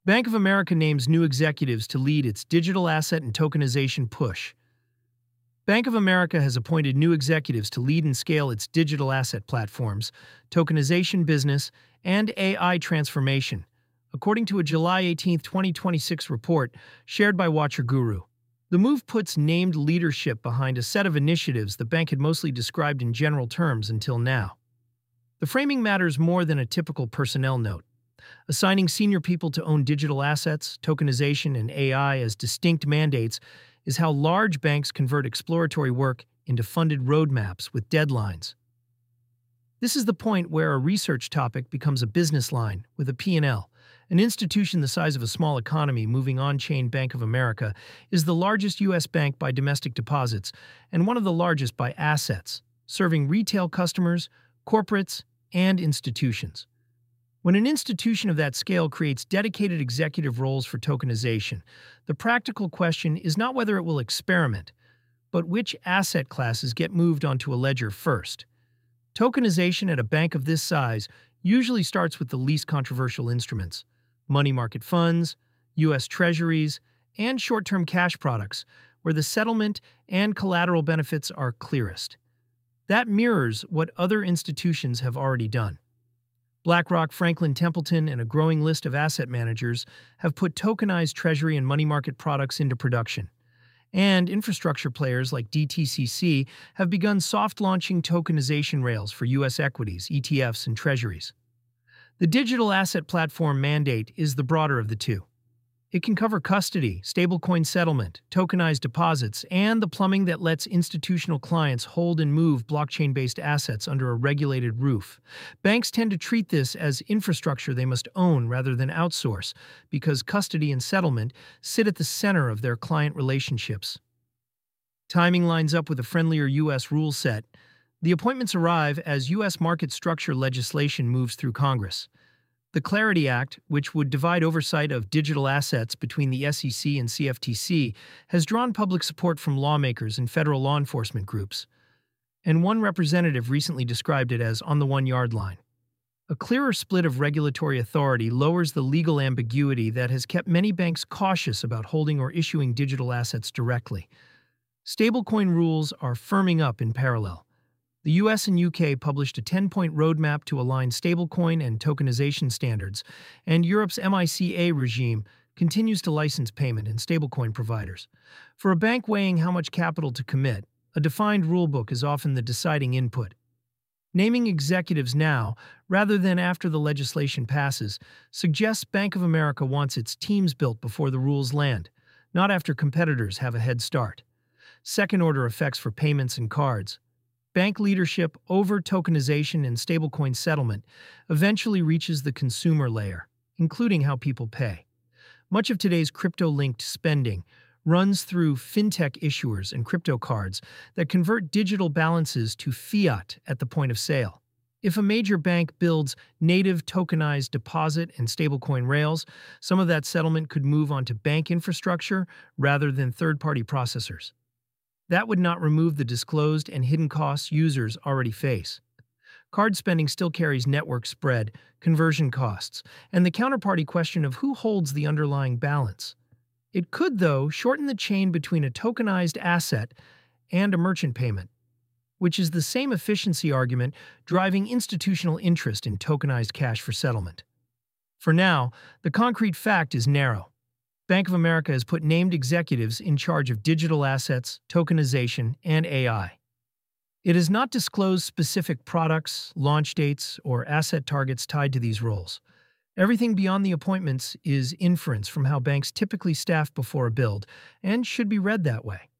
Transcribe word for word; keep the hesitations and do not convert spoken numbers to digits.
Bank of America names new executives to lead its digital asset and tokenization push. Bank of America has appointed new executives to lead and scale its digital asset platforms, tokenization business, and A I transformation, according to a July eighteenth, twenty twenty-six report shared by WatcherGuru. The move puts named leadership behind a set of initiatives the bank had mostly described in general terms until now. The framing matters more than a typical personnel note. Assigning senior people to own digital assets, tokenization, and A I as distinct mandates is how large banks convert exploratory work into funded roadmaps with deadlines. This is the point where a research topic becomes a business line with a P and L. An institution the size of a small economy moving on-chain. Bank of America is the largest U S bank by domestic deposits and one of the largest by assets, serving retail customers, corporates, and institutions. When an institution of that scale creates dedicated executive roles for tokenization, the practical question is not whether it will experiment, but which asset classes get moved onto a ledger first. Tokenization at a bank of this size usually starts with the least controversial instruments: money market funds, U S treasuries, and short-term cash products, where the settlement and collateral benefits are clearest. That mirrors what other institutions have already done. BlackRock, Franklin Templeton, and a growing list of asset managers have put tokenized treasury and money market products into production. And infrastructure players like D T C C have begun soft-launching tokenization rails for U S equities, E T Fs, and treasuries. The digital asset platform mandate is the broader of the two. It can cover custody, stablecoin settlement, tokenized deposits, and the plumbing that lets institutional clients hold and move blockchain-based assets under a regulated roof. Banks tend to treat this as infrastructure they must own rather than outsource, because custody and settlement sit at the center of their client relationships. Timing lines up with a friendlier U S rule set. The appointments arrive as U S market structure legislation moves through Congress. The Clarity Act, which would divide oversight of digital assets between the S E C and C F T C, has drawn public support from lawmakers and federal law enforcement groups. And one representative recently described it as on the one-yard line. A clearer split of regulatory authority lowers the legal ambiguity that has kept many banks cautious about holding or issuing digital assets directly. Stablecoin rules are firming up in parallel. The U S and U K published a ten-point roadmap to align stablecoin and tokenization standards, and Europe's MiCA regime continues to license payment and stablecoin providers. For a bank weighing how much capital to commit, a defined rulebook is often the deciding input. Naming executives now, rather than after the legislation passes, suggests Bank of America wants its teams built before the rules land, not after competitors have a head start. Second-order effects for payments and cards. Bank leadership over tokenization and stablecoin settlement eventually reaches the consumer layer, including how people pay. Much of today's crypto-linked spending runs through fintech issuers and crypto cards that convert digital balances to fiat at the point of sale. If a major bank builds native tokenized deposit and stablecoin rails, some of that settlement could move onto bank infrastructure rather than third-party processors. That would not remove the disclosed and hidden costs users already face. Card spending still carries network spread, conversion costs, and the counterparty question of who holds the underlying balance. It could, though, shorten the chain between a tokenized asset and a merchant payment, which is the same efficiency argument driving institutional interest in tokenized cash for settlement. For now, the concrete fact is narrow. Bank of America has put named executives in charge of digital assets, tokenization, and A I. It has not disclosed specific products, launch dates, or asset targets tied to these roles. Everything beyond the appointments is inference from how banks typically staff before a build, and should be read that way.